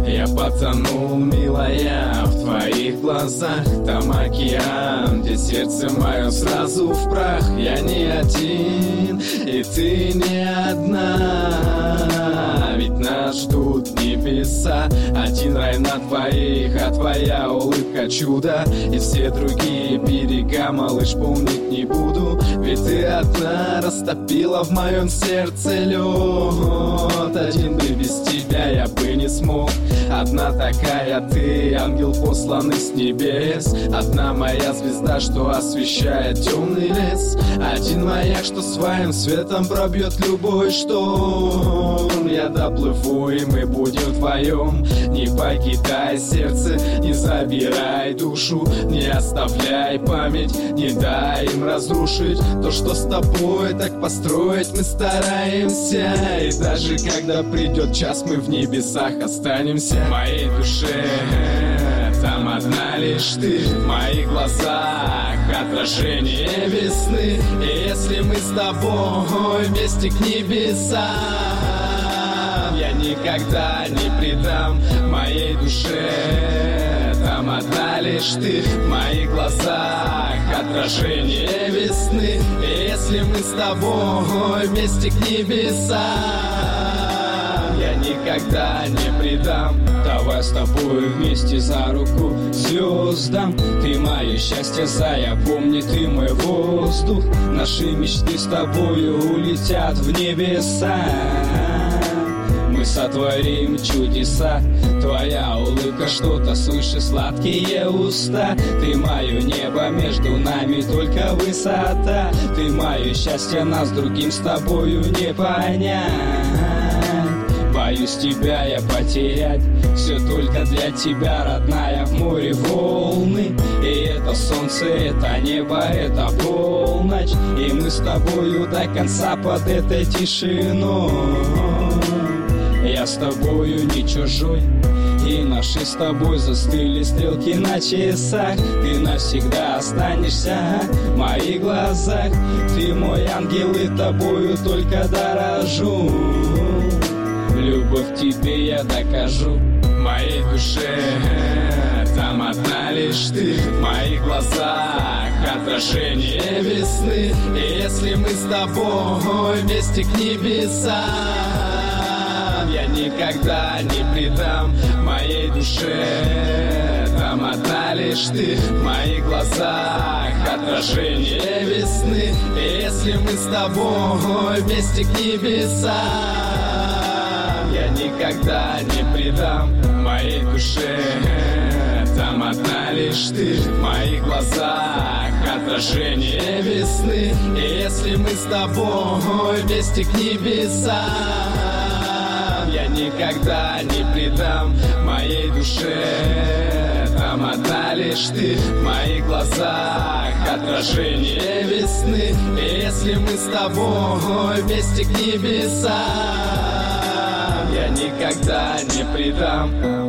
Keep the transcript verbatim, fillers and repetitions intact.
Я потонул, милая, в твоих глазах. Там океан, где сердце мое сразу в прах. Я не один, и ты не одна, ведь нас ждут небеса. Один рай на двоих, а твоя улыбка чудо. И все другие берега, малыш, помнить не буду, ведь ты одна растопила в моем сердце лед. Один бы без тебя я бы не смог. Одна такая ты, ангел посланный с небес. Одна моя звезда, что освещает темный лес. Один маяк, что своим светом пробьет любой шторм. Я доплыву, и мы будем вдвоем. Не покидай сердце, не забирай душу. Не оставляй память, не дай им разрушить то, что с тобой так построить мы стараемся. И даже когда придет час, мы в небесах останемся. В моей душе там одна лишь ты, в моих глазах отражение весны. И если мы с тобой вместе к небесам, я никогда не предам. В моей душе там одна лишь ты, в моих глазах отражение весны. И если мы с тобой вместе к небесам, я никогда не предам. Давай с тобой вместе за руку к звездам. Ты мое счастье, зая, помни, ты мой воздух. Наши мечты с тобою улетят в небеса. Мы сотворим чудеса. Твоя улыбка, что-то свыше, сладкие уста. Ты мое небо, между нами только высота. Ты мое счастье, нас другим с тобою не понять. Боюсь тебя я потерять, все только для тебя, родная. В море волны, и это солнце, это небо, это полночь. И мы с тобою до конца под этой тишиной. Я с тобою не чужой, и наши с тобой застыли стрелки на часах. Ты навсегда останешься в моих глазах. Ты мой ангел, и тобою только дорожу. Любовь тебе я докажу. В моей душе там одна лишь ты, в моих глазах отражение весны. И если мы с тобой вместе к небесам, я никогда не предам. В моей душе там одна лишь ты, в моих глазах отражение весны. И если мы с тобой вместе к небесам, я никогда не предам. В моей душе там одна лишь ты, в моих глазах отражение весны. И если мы с тобой вместе к небесам, я никогда не предам. В моей душе там одна лишь ты, в моих глазах отражение весны. И если мы с тобой вместе к небесам, я никогда не предам.